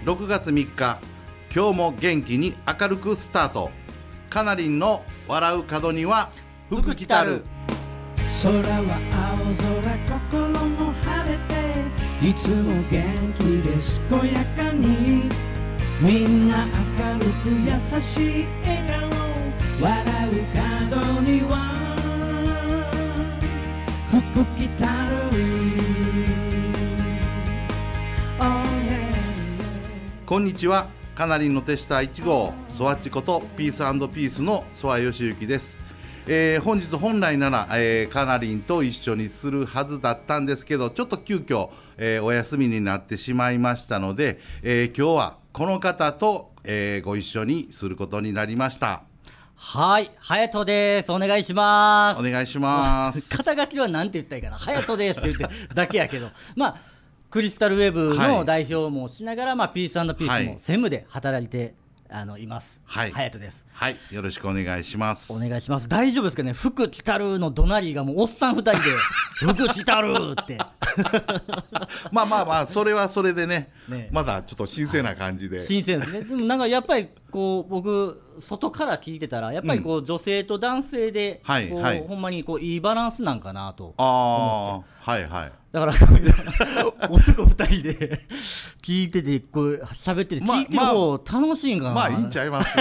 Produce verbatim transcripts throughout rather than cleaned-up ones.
ろくがつみっか、今日も元気に明るくスタート。カナリンの笑う門には福来たる。 空は青空、心も晴れて、いつも元気で健やかに、みんな明るく優しい笑顔、笑う門には福来たる。 こんにちは、カナリンの手下いち号ソワッチことピース&ピースのソワヨシユキです。えー、本日本来なら、えー、カナリンと一緒にするはずだったんですけど、ちょっと急遽、えー、お休みになってしまいましたので、えー、今日はこの方と、えー、ご一緒にすることになりました。 はい、ハヤトです。お願いします。 お願いします。 肩書きはなんて言ったらいいかな、ハヤトですって言ってだけやけど、まあクリスタルウェブの代表もしながら、はい、まあ、ピース&ピースも専務で働いて、あのいます。はい、ハヤトです。はい、 よろしくお願いします。 お願いします。大丈夫ですかね、福来たるの怒鳴りがもうおっさんふたりで福来たるってまあまあまあ、それはそれで ね, ねまだちょっと新鮮な感じで、 新鮮ですね。でもなんかやっぱりこう僕外から聞いてたら、やっぱりこう、うん、女性と男性でこう、はいはい、ほんまにこういいバランスなんかなと思って。 あ、はいはい。 だから男ふたりで聞いてて、こう喋ってて聞いてる方楽しいんかな。 まあ、まあいいんちゃいます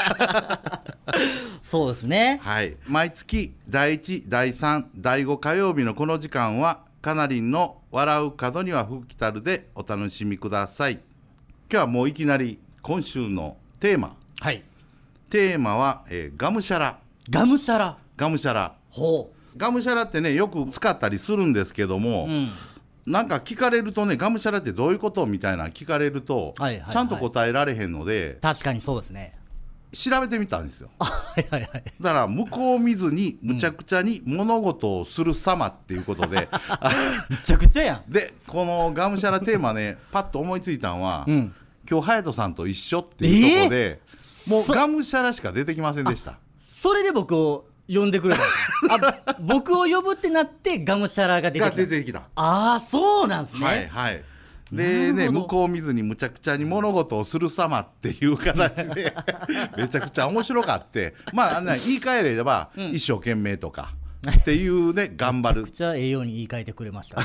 そうですね。 はい、毎月だいいち、だいさん、だいご火曜日のこの時間はカナリンの笑う門には福来たるでお楽しみください。今日はもういきなり今週のテーマ、 はい、 テーマは、えー、ガムシャラ。 ガムシャラ。 ガムシャラ。 ほう。ガムシャラってね、よく使ったりするんですけども、うん、なんか聞かれるとね、ガムシャラってどういうことみたいな聞かれると、はいはいはい、ちゃんと答えられへんので、 確かにそうですね。 調べてみたんですよ。 はいはいはい。 だから向こう見ずにむちゃくちゃに物事をする様っていうことで、 むちゃくちゃやん。 でこのガムシャラテーマね、パッと思いついたのは、うん、今日隼人さんと一緒っていうところで、えー、もうガムシャラしか出てきませんでした。 それで僕を呼んでくれたあ、僕を呼ぶってなってガムシャラが出てきた。 が出てきた。 ああ、そうなんですね。 はいはい。でね、向こう見ずにむちゃくちゃに物事をする様っていう形でめちゃくちゃ面白かって、まあ、ね、言い換えれば、うん、一生懸命とかっていうね頑張る、 めちゃくちゃええように言い換えてくれました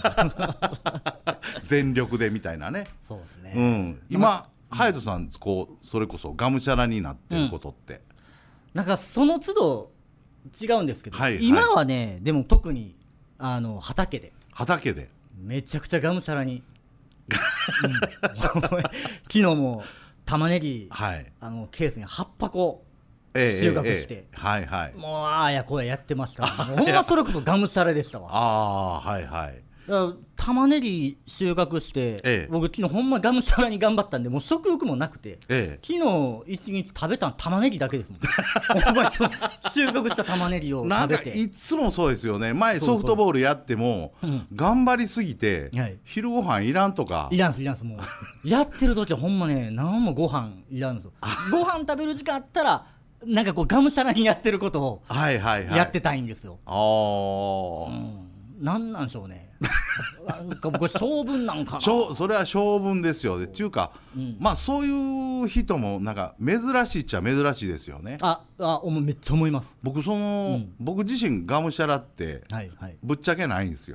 全力でみたいなね。 そうですね、 うん、今隼人さんこうそれこそがむしゃらになってることって、うん、 なんかその都度違うんですけど、 はいはい、 今はね、でも特にあの畑で畑でめちゃくちゃがむしゃらにうん、昨日も玉ねぎ、はい、あのケースにはっぱこ収穫して、ええええはいはい、もうああやこうややってました。ほんまそれこそがむしゃらでしたわ。 ああ、はいはい。 玉ねぎ収穫して、ええ、僕昨日ほんまがむしゃらに頑張ったんで、もう食欲もなくて、ええ、昨日一日食べたの玉ねぎだけですもんほんまに収穫した玉ねぎを食べて。 なんかいつもそうですよね。前ソフトボールやっても、うん、頑張りすぎて、はい、昼ご飯いらんとか。 いらんすいらんす。もうやってる時はほんまね、何もご飯いらんですよご飯食べる時間あったらなんかこうがむしゃらにやってることをやってたいんですよ。 はいはいはい、ああ、 うん、なんなんでしょうねなんか僕性分なんかな。 それは性分ですよね。っていうか、うん、まあそういう人もなんか珍しいっちゃ珍しいですよね。 ああ、めっちゃ思います。 僕その、うん、僕自身がむしゃらって、はいはい、ぶっちゃけないんですよ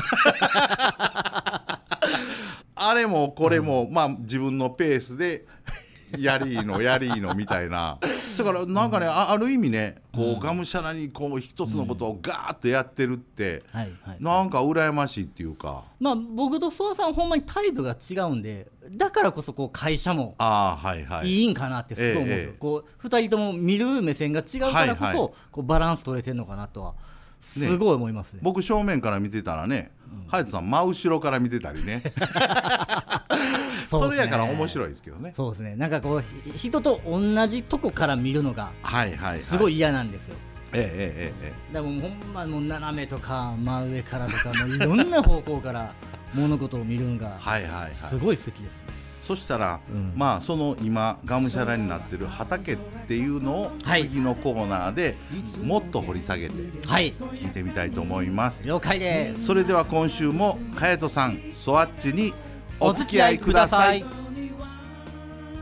あれもこれも、うん、まあ自分のペースでやりーのやりーのみたいな。だからなんかね、うん、あ, ある意味ね、こう、うん、がむしゃらにこう一つのことをガーッとやってるって、うん、はいはい、なんか羨ましいっていうか、 まあ僕と諏訪さんほんまにタイプが違うんで、だからこそこう会社もいいんかなってすごい思うんですよ。こうふたりとも見る目線が違うからこそ、はいはい、こうバランス取れてるのかなとはすごい思いますね。 僕正面から見てたらね、隼人さん真後ろから見てたりねそ, それやから面白いですけどね。 そうですね。なんかこう人と同じとこから見るのがすごい嫌なんですよ。 ええええええ。 でもほんまもう斜めとか真上からとかもういろんな方向から物事を見るのがすごい好きですね。 そしたら、うん、まあその今がむしゃらになってる畑っていうのを次のコーナーでもっと掘り下げて聞いてみたいと思います。 了解です。 それでは今週も隼人さん、ソワッチにお付き合いください。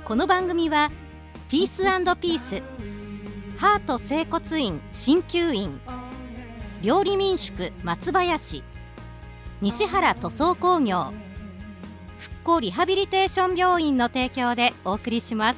この番組はピース&ピース、ハート整骨院鍼灸院、料理民宿松林、西原塗装工業、復興リハビリテーション病院の提供でお送りします。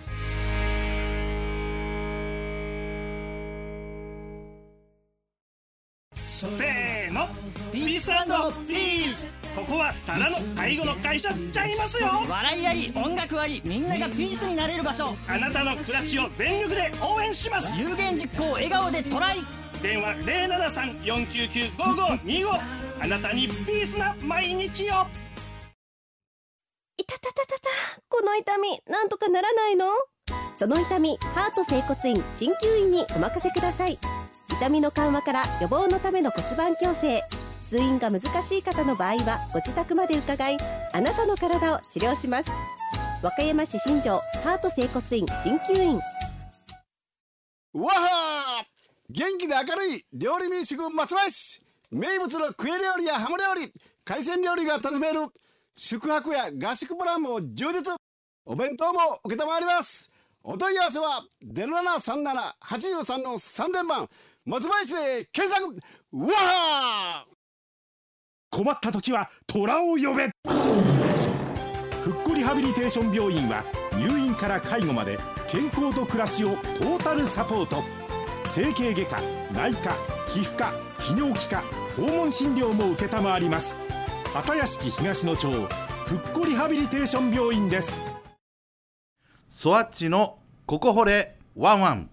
せーの、ピース&ピース。ここはただの介護の会社ちゃいますよ。 笑いあり音楽あり、みんながピースになれる場所。 あなたの暮らしを全力で応援します。 有言実行、笑顔でトライ。 電話 ゼロななさん よんきゅうきゅう ごごにご。あなたにピースな毎日を。 いたたたたた、この痛みなんとかならないの？その痛み、ハート整骨院鍼灸院にお任せください。痛みの緩和から予防のための骨盤矯正、通院が難しい方の場合はご自宅まで伺い、あなたの体を治療します。和歌山市新庄ハート整骨院鍼灸院。 わはー、元気で明るい料理民宿松林。名物のクエ料理やハモ料理、海鮮料理が楽しめる宿泊や合宿プランも充実。お弁当も承ります。お問い合わせは ゼロななさんなな はちさんのさんぜんばん、松林で検索。わはー、 困った時は虎を呼べ。復興リハビリテーション病院は入院から介護まで健康と暮らしをトータルサポート。整形外科、内科、皮膚科、泌尿器科、訪問診療も承ります。畑屋敷東野町復興リハビリテーション病院です。 ソワッチのココホレワンワン。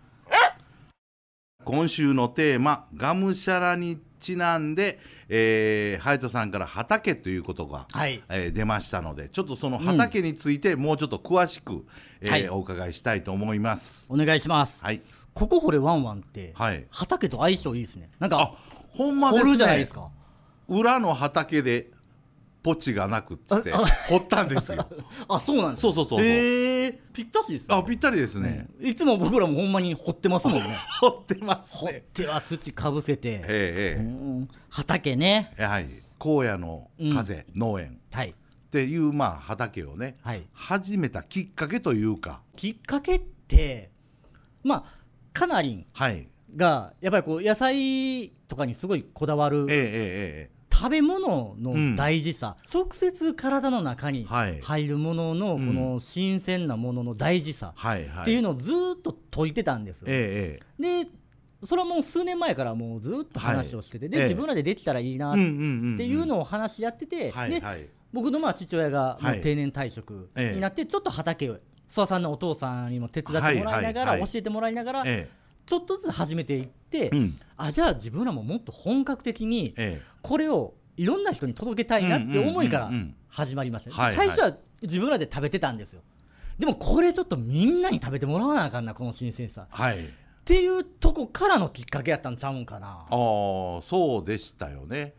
今週のテーマ、がむしゃらにちなんで、えー、ハヤトさんから畑ということが、はいえー、出ましたので、ちょっとその畑についてもうちょっと詳しく、うんえーはい、お伺いしたいと思います。 お願いします。はい、ココホレワンワンって、はい、畑と相性いいですね。なんかほんまですね、 掘るじゃないですか。 裏の畑でポチがなくっつって掘ったんですよ。 あ、そうなんです。 そうそうそうそう。 へえ、ぴったしですね。 あ、ぴったりですね、 うん、いつも僕らもほんまに掘ってますもんね。 掘ってますね。 掘っては土かぶせて、 ええうん、畑ね、 はい、荒野の風、うん、農園、はい、っていうまあ畑をね、はい、始めたきっかけというか、 きっかけってまあカナリンがやっぱりこう野菜とかにすごいこだわる、ええええ食べ物の大事さ、うん、直接体の中に入るもののこの新鮮なものの大事さっていうのをずっと説いてたんです、ええ、でそれはもう数年前からもうずっと話をしてて、はい、で、ええ、自分らでできたらいいなっていうのを話し合ってて、はい、で、はい、僕のまあ父親がもう定年退職になってちょっと畑を諏訪さんのお父さんにも手伝ってもらいながら、はいはいはい、教えてもらいながら、ええ、ちょっとずつ始めていって、うん、あ、じゃあ自分らももっと本格的にこれをいろんな人に届けたいなって思いから始まりました、ね、最初は自分らで食べてたんですよ。でもこれちょっとみんなに食べてもらわなあかんな、この新鮮さ、はい、っていうとこからのきっかけやったんちゃうんかな。 ああ、そうでしたよね。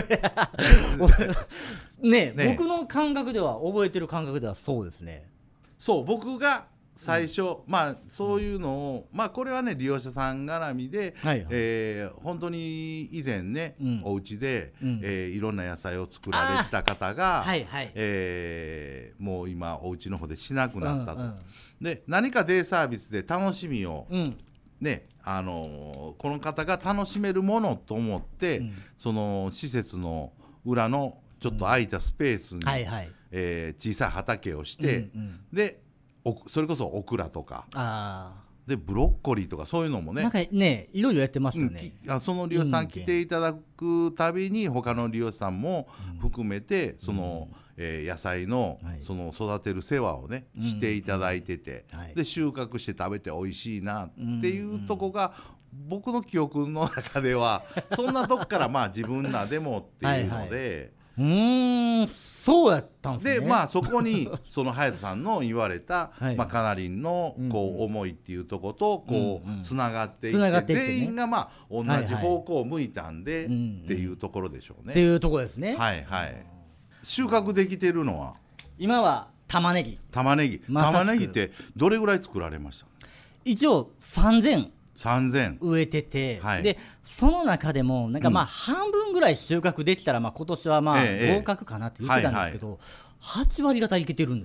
ね, ね僕の感覚では、覚えてる感覚ではそうですね。 そう、僕が最初、うん、まあそういうのを、まあこれはね利用者さん絡みで、はいはい、えー、本当に以前ね、うん、お家で、うんえー、いろんな野菜を作られてた方が、はいはいえー、もう今お家の方でしなくなったと、うんうん、で何かデイサービスで楽しみを、うんね、あのー、この方が楽しめるものと思って、うん、その施設の裏のちょっと空いたスペースに、うんはいはいえー、小さい畑をして、うんうん、でそれこそオクラとかあでブロッコリーとかそういうのもね、 なんかねいろいろやってましたね、 うん、その利用者さん来ていただくたびに他の利用者さんも含めて、うん、その、えー、野菜の、はい、その育てる世話をね、うん、していただいてて、はい、で収穫して食べて美味しいなっていうとこが、うん、僕の記憶の中ではそんなとこからまあ自分らでもっていうのではい、はいうーんそうやったんですね。 でまあそこにその隼人さんの言われた、はいまあ、カナリンのこう、うん、思いっていうとことこう、うんうん、つながっていって、っていってね、全員がまあ同じ方向を向いたんで、はいはい、っていうところでしょうね、うんうん、 っていうところですね。 はいはい収穫できてるのは今は玉ねぎ玉ねぎ玉ねぎってどれぐらい作られました？ 一応さんぜんさんぜん植えてて、はい、でその中でもなんかまあ半分ぐらい収穫できたらまあ今年はまあ合格かなって言ってたんですけど、はち割方いけてるんですよ。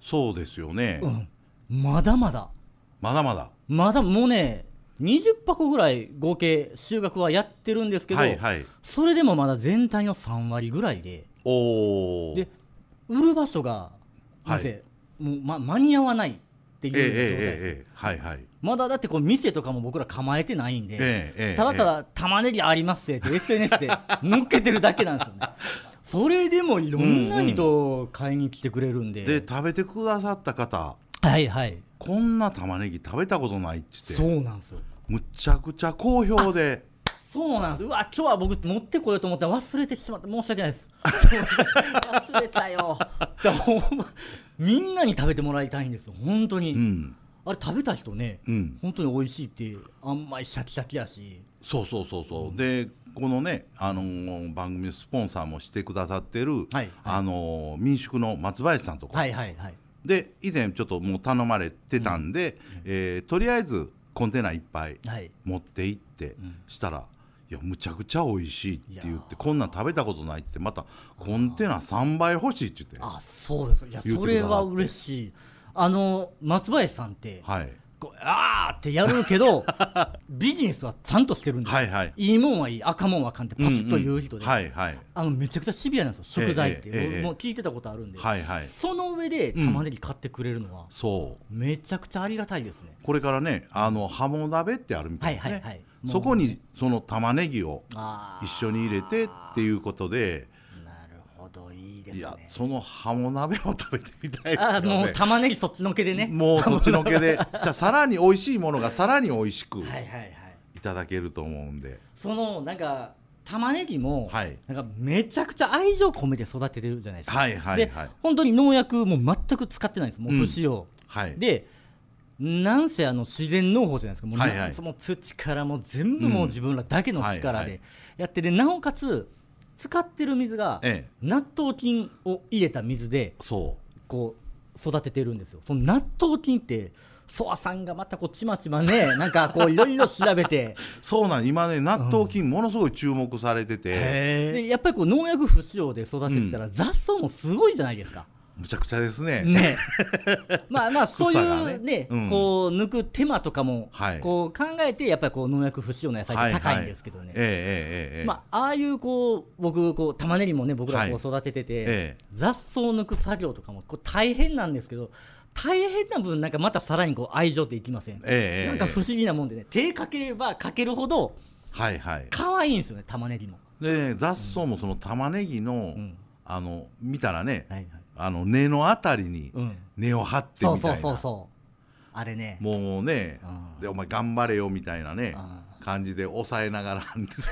そうですよね、 うん、まだまだまだまだまだもうねにじゅっぱこぐらい合計収穫はやってるんですけど、はいはい、それでもまだ全体のさんわりぐらいで、 おで売る場所がなぜ、はい、もう、ま、間に合わないっていう状態です、えーえーえーはいはい、まだだってこう店とかも僕ら構えてないんで、えーえー、ただただ玉ねぎありますって エスエヌエス で載っけてるだけなんですよねそれでもいろんな人買いに来てくれるんで、 うんうん、で食べてくださった方、 はいはい、 こんな玉ねぎ食べたことないって言って、 そうなんですよ、 むちゃくちゃ好評で、 そうなんです。うわ今日は僕持ってこようと思ったら忘れてしまって申し訳ないです忘れたよだみんなに食べてもらいたいんですよ本当に、うん、あれ食べた人ね、うん、本当に美味しいって甘いシャキシャキやし、 そうそうそうそう、うん、でこのね、あのー、番組スポンサーもしてくださってる、はいはい、あのー、民宿の松林さんとか、はいはいはい、で以前ちょっともう頼まれてたんで、うんえー、とりあえずコンテナいっぱい持って行って、はいうん、したらいやむちゃくちゃ美味しいって言って、こんなん食べたことないってまたコンテナさんばい欲しいって言って、 あそうです、いやそれは嬉しい。あの松林さんって、はい、こうあーってやるけどビジネスはちゃんとしてるんです、はいはい、いいもんはいい赤もんはあかんってパシッと言う人で、うんうんはいはい、あのめちゃくちゃシビアなんですよ食材って、えーえー、もう聞いてたことあるんで、はいはい、その上で玉ねぎ買ってくれるのは、うん、そうめちゃくちゃありがたいですね。これからねあのハモ鍋ってあるみたいですね、はいはいはい、そこにその玉ねぎを一緒に入れてっていうことで、 なるほどいいですね。 いやそのハモ鍋を食べてみたいですよね。 あもう玉ねぎそっちのけでね、 もうそっちのけでじゃあさらに美味しいものがさらに美味しくいただけると思うんで、はいはいはい、 そのなんか玉ねぎも、はい、なんかめちゃくちゃ愛情込めて育ててるじゃないですか、はいはいはい、で本当に農薬も全く使ってないんです、もう不使用、うんはい、でなんせあの自然農法じゃないですか、もう、はいはい、その土からも全部もう自分らだけの力でやって、でなおかつ使ってる水が納豆菌を入れた水でこう育ててるんですよ。その納豆菌ってソワさんがまたこうちまちまねなんかこういろいろ調べてそうなん今ね納豆菌ものすごい注目されてて、 うん、でやっぱりこう農薬不使用で育ててたら、うん、雑草もすごいじゃないですか。 むちゃくちゃですね。 ねまあまあそういうね、ねうん、こう抜く手間とかもこう考えてやっぱりこう農薬不使用の野菜って高いんですけどね。まあああいうこう僕こう玉ねぎもね僕らこう育ててて、はいえー、雑草を抜く作業とかもこう大変なんですけど、大変な分なんかまたさらにこう愛情っていきません、えー、なんか不思議なもんでね、手かければかけるほど可愛いんですよね玉ねぎも。 で、ね、雑草もその玉ねぎの、うん、あの見たらね、はいはい、あの根のあたりに根を張ってみたいな、うん、そうそうそうそうあれねもうね、うん、でお前頑張れよみたいなね、うん、感じで抑えながら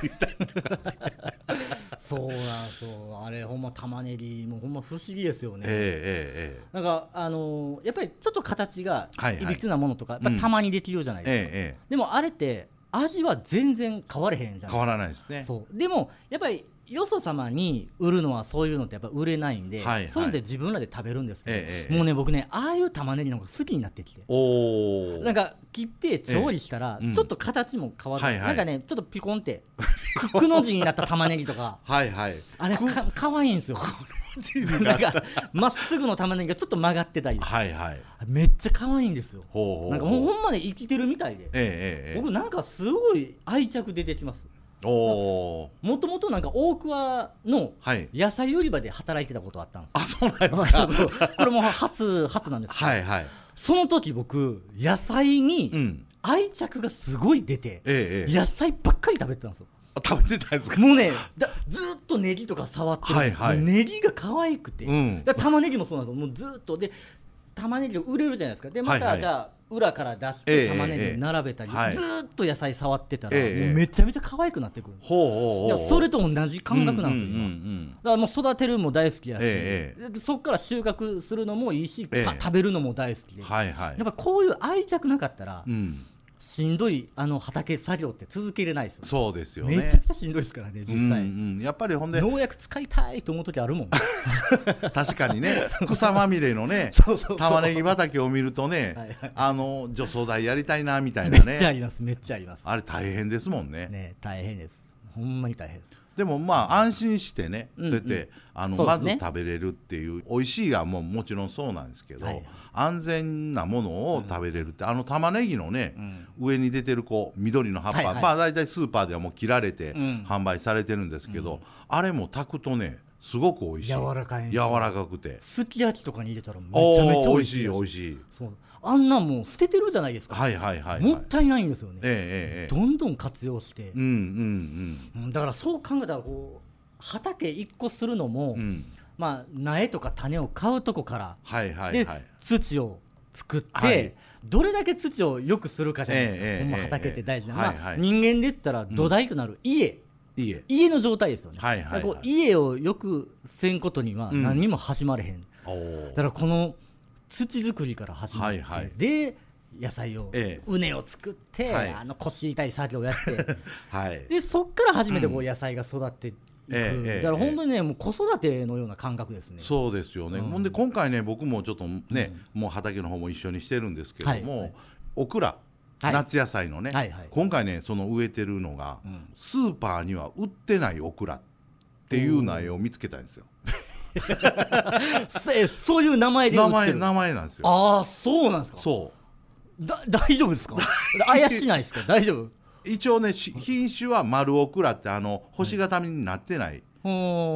そうなんそうあれほんま玉ねぎもほんま不思議ですよね、 えーえー、 なんかあのー、やっぱりちょっと形がいびつなものとか、はいはい、やっぱたまにできるじゃないですか、うんえー、でもあれって味は全然変われへんじゃないですか。 変わらないですね。 そうでもやっぱりよそ様に売るのはそういうのってやっぱ売れないんで、はいはい、そういうのって自分らで食べるんですけど、ええ、もうね僕ねああいう玉ねぎの方が好きになってきて、おなんか切って調理したらちょっと形も変わる、ええうん、なんかねちょっとピコンってくの字になった玉ねぎとかはいはいあれかかわいいんですよなんかまっすぐの玉ねぎがちょっと曲がってたり、はいはい、めっちゃ可愛いんですよ。ほうほうなんかもうほんまで生きてるみたいで、ええ、僕なんかすごい愛着出てきます。もともとなんか大桑の野菜売り場で働いてたことあったんです、はい、あそうなんですかこれも初初なんですけど、はいはい、その時僕野菜に愛着がすごい出て、うん、野菜ばっかり食べてたんですよ。 食べてたんですか。 もうねだずっとネギとか触ってるんです、はいはい、ネギが可愛くて、うん、だ玉ねぎもそうなんですよ。もうずっとで玉ねぎを売れるじゃないですか。でまた、はいはい、じゃあ裏から出して玉ねぎを並べたり、えーえー、ずっと野菜触ってたら、えー、もうめちゃめちゃ可愛くなってくる、えー、いやそれと同じ感覚なんですよ、うんうんうんうん、だからもう育てるのも大好きやし、えー、でそこから収穫するのもいいし、えー、食べるのも大好きで、はいはい、やっぱこういう愛着なかったら、うんしんどいあの畑作業って続けれないですよね。 そうですよね。 めちゃくちゃしんどいですからね実際、うんうん、やっぱりほんで農薬使いたいと思う時あるもん確かにね草まみれのねそうそうそう玉ねぎ畑を見るとねはい、はい、あの除草剤やりたいなみたいなねめっちゃありますめっちゃあります。 あれ大変ですもんね。 ね大変です。 ほんまに大変です。 でもまあ安心してね、 うんうん、 そうやってあの、 ね、 まず食べれるっていう美味しいがもうもちろんそうなんですけど、はい、安全なものを食べれるって、うん、あの玉ねぎのね、うん、上に出てるこう緑の葉っぱ、はいはい、まあ大体スーパーではもう切られて販売されてるんですけど、うん、あれも炊くとねすごく美味しい。 柔らかいんですよ。柔らかくてすき焼きとかに入れたらめちゃめちゃ美味しい。 美味しい美味しい。 そうあんなんもう捨ててるじゃないですか。 はいはいはい、はい、 もったいないんですよね、 ええええ、 どんどん活用して、 うんうんうん、 だからそう考えたらこう畑いっこするのも、うん、まあ苗とか種を買うとこから、 はいはいはい、 で土を作って、はい、どれだけ土を良くするかじゃないですか、ええ、ほんま畑って大事な、ええまあはいはい、人間で言ったら土台となる家、うん、家, 家の状態ですよね、はいはいはい、こう家をよくせんことには何にも始まれへん、うん、だからこの土作りから始まって、はいはい、で野菜を、ええ、畝を作って、はい、あの腰痛い作業をやって、はい、でそっから初めてこう野菜が育っていく、うんええ、だから本当にね、もう子育てのような感覚ですね。 そうですよね、うん、ほんで今回ね僕もちょっとね、うん、もう畑の方も一緒にしてるんですけども、はいはい、オクラ、はい、夏野菜のね、はいはい、今回ねその植えてるのが、うん、スーパーには売ってないオクラっていう苗を見つけたんですよ。 そういう名前で売ってる。 名前、名前なんですよ。 ああそうなんですか。 そうだ大丈夫ですか。怪しないですか。大丈夫。 一応ね品種は丸オクラってあの星形になってない、はい、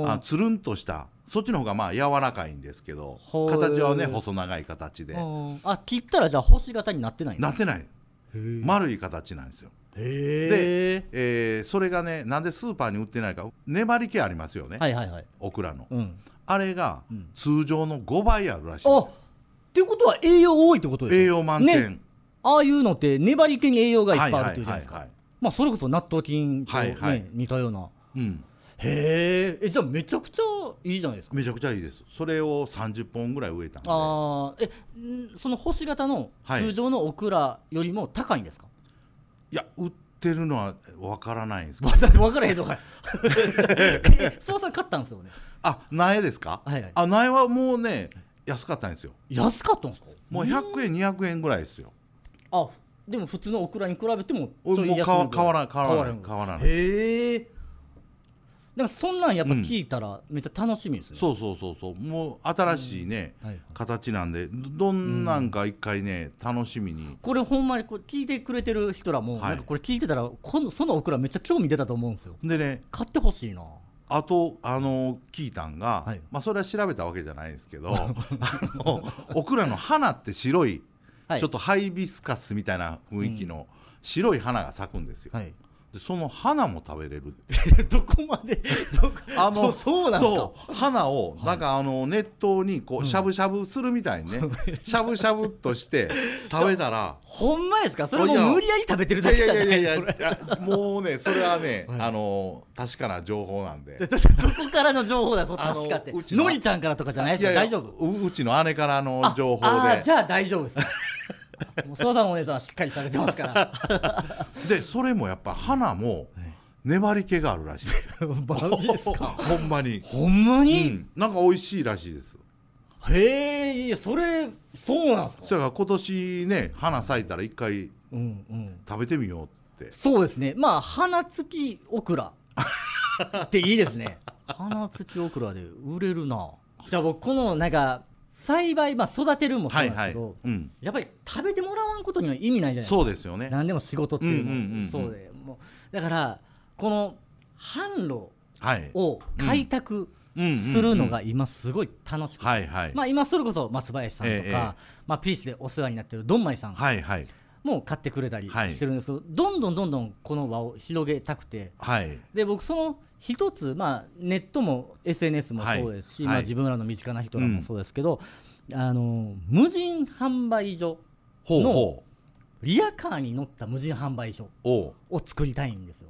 あつるんとしたそっちの方がまあ柔らかいんですけど形はね細長い形であ切ったらじゃあ星形になってないの。 なってない。丸い形なんですよ。へで、えー、それがねなんでスーパーに売ってないか粘り気ありますよね、はいはいはい、オクラの、うん、あれが通常のごばいあるらしいんですよ。 あっていうことは栄養多いってことですか。 栄養満点、ね、 ああいうのって粘り気に栄養がいっぱいあるっていうじゃないですか、はいはいはいはい、まあ、それこそ納豆菌と、ねはいはい、似たような、うん、へえじゃあめちゃくちゃいいじゃないですか。 めちゃくちゃいいです。それをさんじゅっぽんぐらい植えたんで。 あえその星型の通常のオクラよりも高いんですか。はいいや売ってるのは分からないんですけど分からへんのかい。そうさん買ったんですよね。 あ苗ですか、はいはい、あ苗はもうね安かったんですよ。 安かったんですか。 もうひゃくえんにひゃくえんぐらいですよ。 あでも普通のオクラに比べてもちょい安い。 もう変わ変わらない変わらない変わらない。 へえだからそんなんやっぱ聞いたらめっちゃ楽しみですね、 うん、そうそうそうそうもう新しいね、うんはいはい、形なんでどんなんか一回ね、うん、楽しみにこれほんまにこれ聞いてくれてる人らも、はい、なんかこれ聞いてたらこのそのオクラめっちゃ興味出たと思うんですよ。 でね買ってほしいな。 あとあの聞いたんが、はい、まあそれは調べたわけじゃないんですけどあのオクラの花って白い、はい、ちょっとハイビスカスみたいな雰囲気の白い花が咲くんですよ、はいでその花も食べれるどこまでどこあのそうなんですか。 そう花をなんかあの熱湯にこうしゃぶしゃぶするみたいにね、うん、しゃぶしゃぶとして食べたらほんまですか。それも無理やり食べてるだけじゃないですか。いやいやいやいやもうねそれはね、はい、あの確かな情報なんで。 どこからの情報だ。そう確かってのりちゃんからとかじゃないですか。大丈夫う, うちの姉からの情報で。 ああじゃあ大丈夫です。もう曽さんお姉さんはしっかりされてますからでそれもやっぱ花も粘り気があるらしい。 マジですか。 ほんまにほんまに、 うん、なんか美味しいらしいです。 へえそれそうなんですか。 それから今年ね花咲いたら一回食べてみようって、うんうん、 そうですね。まあ花付きオクラっていいですね。花付きオクラで売れるな。じゃあ僕このなんか栽培、まあ、育てるもそうなんですけど、はいはいうん、やっぱり食べてもらわんことには意味ないじゃないですか。 そうですよね。 何でも仕事っていうのも、うんうんうんうん、そうでもうだからこの販路を開拓するのが今すごい楽しくて、はいはいまあ、今それこそ松林さんとか、ええまあ、ピースでお世話になってるドンマイさんも買ってくれたりしてるんですけど、はい、どんどんどんどんこの輪を広げたくて、はい、で僕その一つ、まあ、ネットも エスエヌエス もそうですし、はいまあ、自分らの身近な人らもそうですけど、うん、あの無人販売所のリヤカーに乗った無人販売所を作りたいんですよ。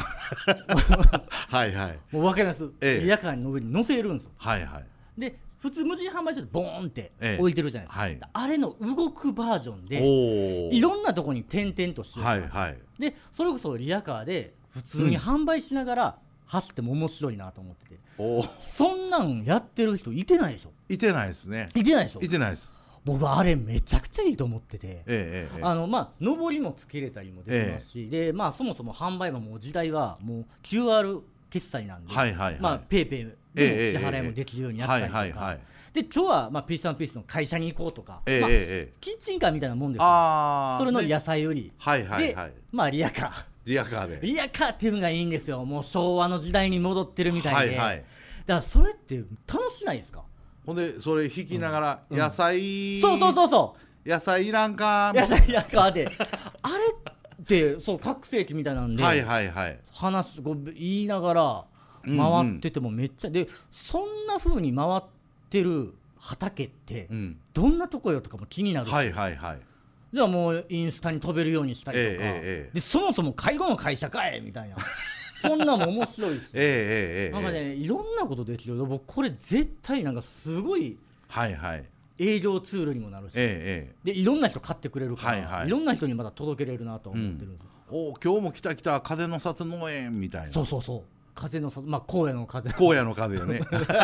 はいはいもう分かります、ええ、リヤカーの上に乗せるんですよ、 はいはい、 で普通無人販売所ってボーンって置いてるじゃないですか、ええはい、あれの動くバージョンでいろんなとこに点々としてる、はいはい、でそれこそリヤカーで普通に販売しながら走っても面白いなと思ってて、うん、そんなんやってる人いてないでしょ。 いてないですね。 いてないでしょ。 いてないです。 僕あれめちゃくちゃいいと思ってて、 ええええ、 あのまあ上りもつけれたりもできますし、ええ、でまあそもそも販売ももう時代はもう キューアール 決済なんで、 はいはいはい、 まあペイペイで支払いもできるようになったりとか、で今日はまあピース&ピースの会社に行こうとか、 ええまあええ、 キッチンカーみたいなもんですよ。 あそれの野菜売り、 はいはいはい、 でまあリアカーリアカーでリアカーっていうのがいいんですよ。もう昭和の時代に戻ってるみたいで、 はいはい、 だからそれって楽しないですか。 ほんでそれ引きながら野菜、 うん、そうそうそうそう野菜いらんか野菜いらんかであれってそう拡声器みたいなんで、 はいはいはい、 話こう言いながら回っててもめっちゃ、うんうん、でそんな風に回ってる畑ってどんなとこよとかも気になる、 はいはいはい、 じゃあもうインスタに飛べるようにしたりとか、えーえー、でそもそも介護の会社かいみたいなそんなも面白いし、えーえー、なんかねいろんなことできる。僕これ絶対なんかすごい営業ツールにもなるし、えー、でいろんな人買ってくれるから、はいはい、いろんな人にまだ届けれるなと思ってるんですよ、 うん、お今日も来た来た風の里農園みたいな。 そうそうそう風の里、まあ荒野の風荒野の風よね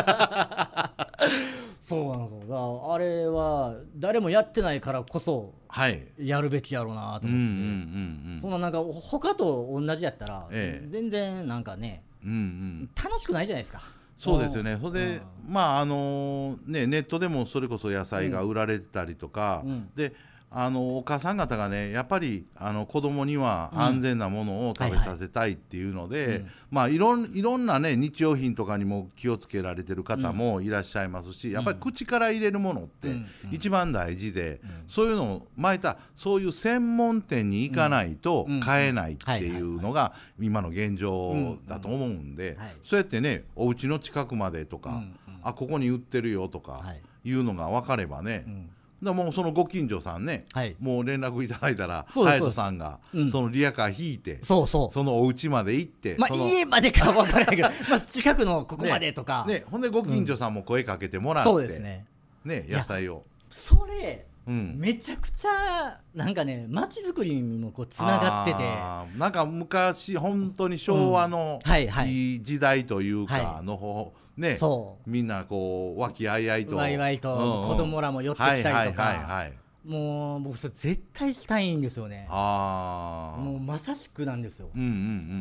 そうなんですよ。だあれは誰もやってないからこそやるべきやろうなと思って、ね、うんうんうんうん、そんななんか他と同じやったら、ええ、全然なんかね、うんうん、楽しくないじゃないですか。 そうですよね。それで、うん、まああのねネットでもそれこそ野菜が売られてたりとか、うんうん、であのお母さん方がねやっぱりあの子供には安全なものを食べさせたいっていうので、うんはいはい、まあいろん、いろんなね日用品とかにも気をつけられてる方もいらっしゃいますし、うん、やっぱり口から入れるものって一番大事で、うんうん、そういうのをまたそういう専門店に行かないと買えないっていうのが今の現状だと思うんで、そうやってねお家の近くまでとか、うんうん、あここに売ってるよとかいうのが分かればね、うんだもうそのご近所さんね、はい、もう連絡いただいたら隼人さんがそのリアカー引いて、うん、そうそうそのお家まで行って、 まあ、家までか分からないけどまあ近くのここまでとか、 ねね、ほんでご近所さんも声かけてもらって、うん、そうですね、ね野菜をそれ、うん、めちゃくちゃなんかね街づくりにもこうつながっててなんか昔本当に昭和のいい時代というかの方、はいはいね、そうみんなこう和気あいあいとわいわいと子供らも寄ってきたりとか、はいはいはいはい、もう僕それ絶対したいんですよね。あもうまさしくなんですよ、うんうんうん、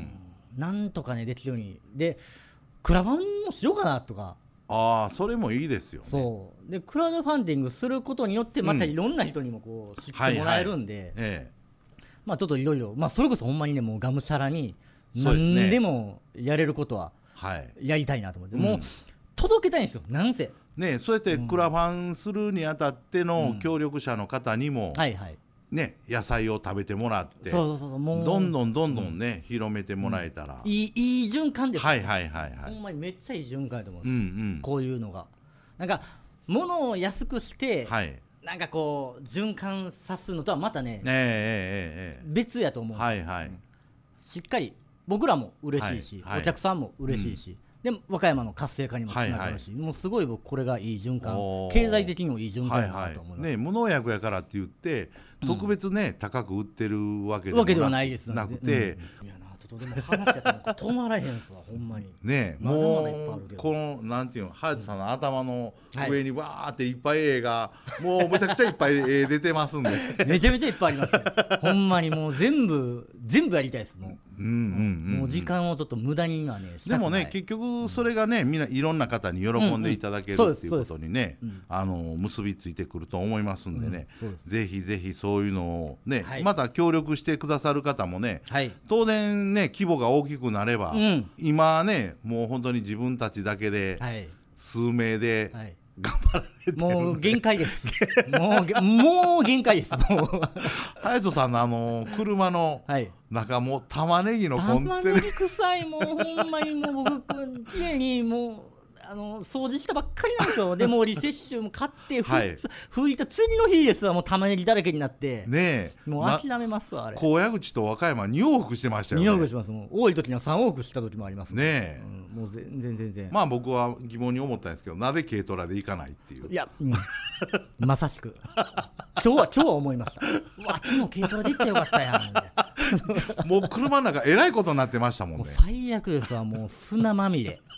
なんとかねできるようにでクラファンもしようかなとか。 ああそれもいいですよね。 そうでクラウドファンディングすることによってまたいろんな人にもこう知ってもらえるんで、うんはいはいええ、まあちょっといろいろまあそれこそほんまにねもうがむしゃらに何でもやれることはやりたいなと思って、はい、もう届けたいんですよなんせね。そうやってクラファンするにあたっての協力者の方にも、うんはいはいね、野菜を食べてもらってそうそうそうもうどんどんどんどんね、うん、広めてもらえたら、 うん、いい、いい循環です、ね、 はいはいはいはい、 ほんまにめっちゃいい循環だと思うんですよ、うんうん、こういうのがなんか物を安くして、はい、なんかこう循環さすのとはまたね、えーえーえー、別やと思う、はいはい、しっかり僕らも嬉しいし、はいはい、お客さんも嬉しいし、うん、で和歌山の活性化にもつながるし、はいはい、もうすごい僕これがいい循環経済的にもいい循環だなと思います、はいはいね、 無農薬やからって言って特別ね、うん、高く売ってるわけでも な, わけではないですなくて、うん、いやなとでも話やったら止まらへんすわほんまにねえ、まだまだいっぱいあるけどこのなんていうの隼人さんの頭の上にわーっていっぱい絵が、はい、もうめちゃくちゃいっぱい絵出てますんでめちゃめちゃいっぱいあります、ね、ほんまにもう全部全部やりたいですもう、うんうんうんうん、もう時間をちょっと無駄にはねしたくない。 でもね結局それがねみんないろんな方に喜んでいただける、うんうん、っていうことにね、うん、あの結びついてくると思いますんでね、うん、ぜひぜひそういうのをね、はい、また協力してくださる方もね、はい、当然ね規模が大きくなれば、うん、今ねもう本当に自分たちだけで、はい、数名で、はい頑張られてるもう限界ですもうもう限界ですもう隼人さんのあの車の中も玉ねぎのコンテナ玉ねぎ臭いもうほんまにもう僕きれいにもうあの掃除したばっかりなんですよでもリセッシュも買ってふ、はい、拭いた次の日ですわもう玉ねぎだらけになってねえもう諦めますわあれ高野口と和歌山に往復してましたよね。 に往復しますもう多い時にはさん往復した時もありますねえ、うん、もう全然全然まあ僕は疑問に思ったんですけどなぜ軽トラで行かないっていういや、うん、まさしく今日は今日は思いましたうわ昨日軽トラで行ったらよかったやんもう車の中えらいことになってましたもんね。 もう最悪ですわもう砂まみれ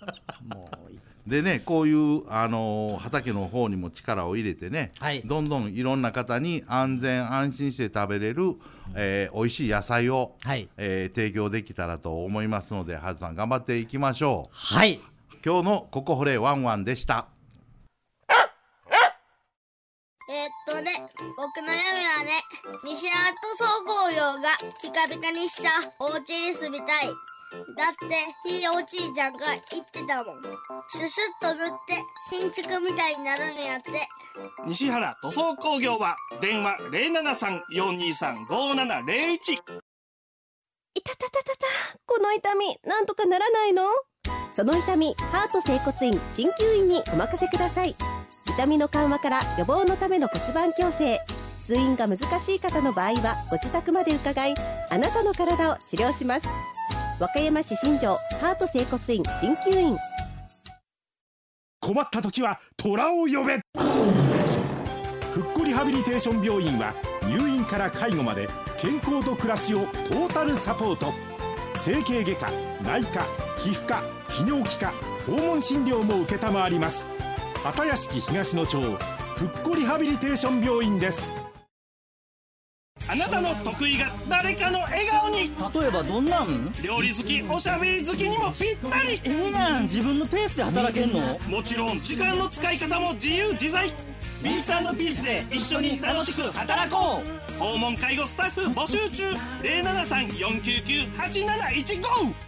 もうでね、こういう、あのー、畑の方にも力を入れてね、はい、どんどんいろんな方に安全安心して食べれる、うん、えー、美味しい野菜を、はい、えー、提供できたらと思いますので、はずさん頑張っていきましょう。 はい、 今日のココホレワンワンでした。 えー、っとね、僕の夢はね、西アート総工業がピカピカにしたお家に住みたい。だってひいおじいちゃんが言ってたもん。シュシュッと塗って新築みたいになるんやって。 西原塗装工業は電話 ゼロななさん よんにさん ごななゼロいち。 いたたたたた、この痛みなんとかならないの？その痛み、ハート整骨院鍼灸院にお任せください。痛みの緩和から予防のための骨盤矯正、通院が難しい方の場合はご自宅まで伺い、あなたの体を治療します。和歌山市新庄ハート整骨院鍼灸院。 困った時は虎を呼べ。ふっこリハビリテーション病院は入院から介護まで健康と暮らしをトータルサポート。整形外科、内科、皮膚科、泌尿器科、訪問診療も承ります。畑屋敷東野町ふっこリハビリテーション病院です。 あなたの得意が誰かの笑顔に。 例えばどんなん？ 料理好き、おしゃべり好きにもぴったり。 ええやん、自分のペースで働けんの？ もちろん時間の使い方も自由自在。 ピース&ピースで一緒に楽しく働こう。訪問介護スタッフ募集中。 ゼロななさん よんきゅうきゅう はちなないちご。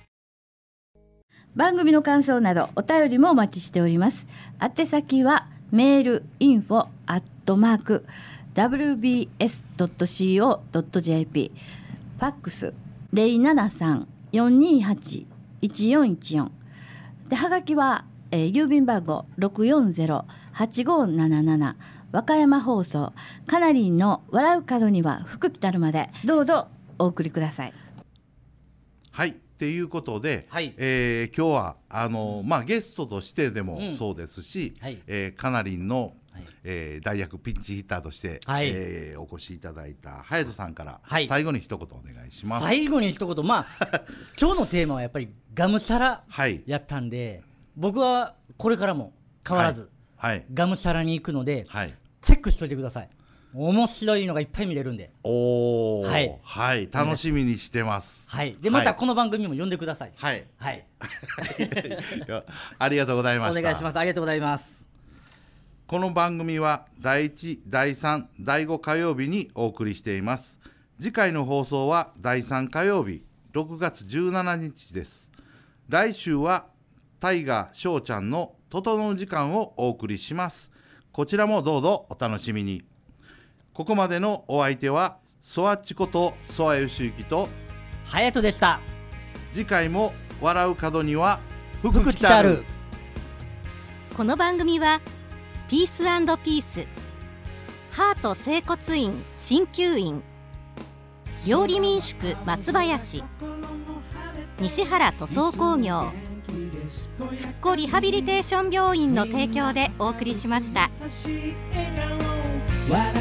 番組の感想などお便りもお待ちしております。宛先はメール インフォ アットマーク ダブリュービーエス ドット シーオー ドット ジェーピー、 ファックス ゼロななさん よんにはち いちよんいちよんで、はがきは、えー、郵便番号 ろくよんゼロ はちごなななな 和歌山放送カナリンの笑う門には福来たるまで、どうぞお送りください。 はい、ということで、 はい、 えー、今日はあの、まあ、ゲストとしてでもそうですし、うん、はい、えー、カナリンの、はい、えー、代役ピンチヒッターとして、はい、えー、お越しいただいた隼人さんから、はい、最後に一言お願いします。 最後に一言、まあ今日のテーマはやっぱりがむしゃらやったんで、はい、僕はこれからも変わらず、はいはい、がむしゃらに行くので、はい、チェックしといてください。面白いのがいっぱい見れるんで。 おー、はい、はい、楽しみにしてます。 はい、でまたこの番組も呼んでください。 はい、 はい、 ありがとうございました。 お願いします。ありがとうございます。 この番組はだいいち、だいさん、だいご火曜日にお送りしています。次回の放送はだいさん火曜日ろくがつじゅうしちにちです。来週は大河翔ちゃんの整う時間をお送りします。こちらもどうぞお楽しみに。ここまでのお相手はソワッチことソワヨシユキと隼人でした。 次回も笑う門には福来たる。 この番組はピース&ピース、ハート整骨院鍼灸院、料理民宿松林、西原塗装工業、復興リハビリテーション病院の提供でお送りしました。